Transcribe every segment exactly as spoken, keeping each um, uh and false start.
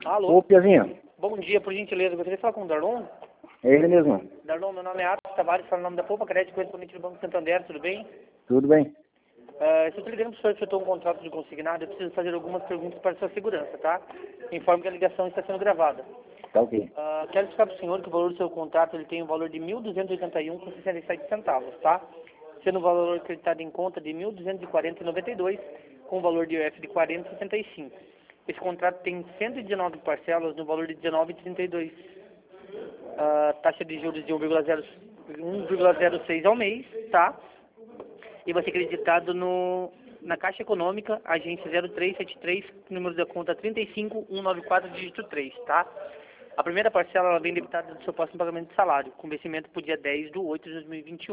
Alô? Ô, Piazinho. Bom dia, por gentileza. Gostaria de falar com o Darlon? É ele mesmo. Darlon, meu nome é Atos Tavares, falo o nome da Poupa Crédito, correspondente do Banco Santander, tudo bem? Tudo bem? Uh, estou te ligando para o senhor que efetuou um contrato de consignado. Eu preciso fazer algumas perguntas para a sua segurança, tá? Informo que a ligação está sendo gravada. Tá ok. Uh, quero explicar para o senhor que o valor do seu contrato ele tem um valor de mil duzentos e oitenta e um vírgula sessenta e sete centavos, tá? Sendo o valor acreditado em conta de mil duzentos e quarenta vírgula noventa e dois, com o valor de I O F de quarenta vírgula sessenta e cinco. Esse contrato tem cento e dezenove parcelas no valor de dezenove vírgula trinta e dois. Uh, taxa de juros de um vírgula zero seis ao mês, tá? E vai ser acreditado no, na Caixa Econômica, agência zero três sete três, número da conta trinta e cinco mil cento e noventa e quatro, dígito três, tá? A primeira parcela ela vem debitada do seu próximo pagamento de salário, com vencimento para o dia dez de oito de dois mil e vinte e um.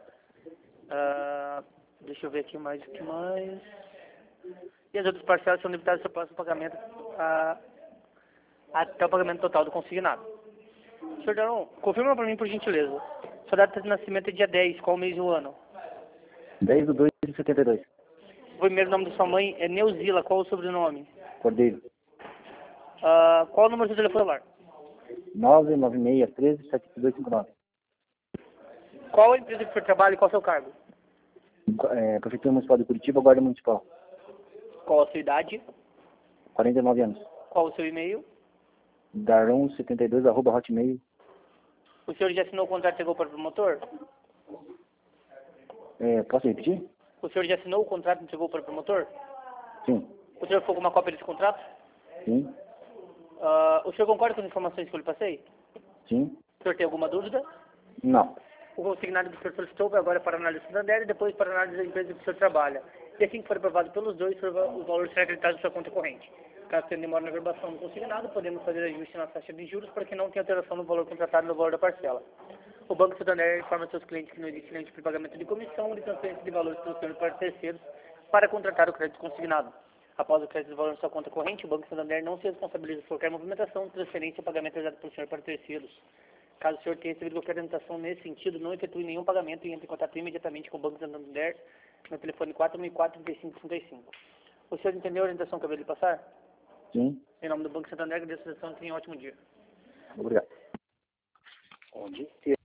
Uh, deixa eu ver aqui mais o que mais. E as outras parcelas são debitadas do seu próximo pagamento uh, até o pagamento total do consignado. senhor Darlon, confirma para mim por gentileza. Sua data de nascimento é dia dez, qual mês do ano? dez de dois de setenta e dois. O primeiro nome da sua mãe é Neuzila, qual o sobrenome? Cordeiro. Uh, qual o número do seu telefone celular? nove nove seis um três sete dois cinco nove. Qual a empresa que o senhor trabalha e qual o seu cargo? É, Prefeitura Municipal de Curitiba, Guarda Municipal. Qual a sua idade? quarenta e nove anos. Qual o seu e-mail? darlon setenta e dois arroba hotmail. O senhor já assinou o contrato e chegou para o promotor? É, posso repetir? O senhor já assinou o contrato e chegou para o promotor? Sim. O senhor ficou com uma cópia desse contrato? Sim. Uh, o senhor concorda com as informações que eu lhe passei? Sim. O senhor tem alguma dúvida? Não. O consignado que o senhor solicitou vai agora para a análise do Santander e depois para a análise da empresa que o senhor trabalha. E assim que for aprovado pelos dois, o valor será acreditado na sua conta corrente. Caso tenha demora na verbação do consignado, podemos fazer ajuste na taxa de juros para que não tenha alteração no valor contratado e no valor da parcela. O Banco Santander informa seus clientes que não existe limite de pagamento de comissão ou de transferência de valores pelo senhor para terceiros para contratar o crédito consignado. Após o crédito de valor na sua conta corrente, o Banco Santander não se responsabiliza por qualquer movimentação, transferência ou pagamento realizado pelo senhor para terceiros. Caso o senhor tenha recebido qualquer orientação nesse sentido, não efetue nenhum pagamento e entre em contato imediatamente com o Banco Santander no telefone quatro mil e quatro, trinta e cinco trinta e cinco. O senhor entendeu a orientação que eu acabei de passar? Sim. Em nome do Banco Santander, agradeço a atenção e tenha um ótimo dia. Obrigado. Bom dia.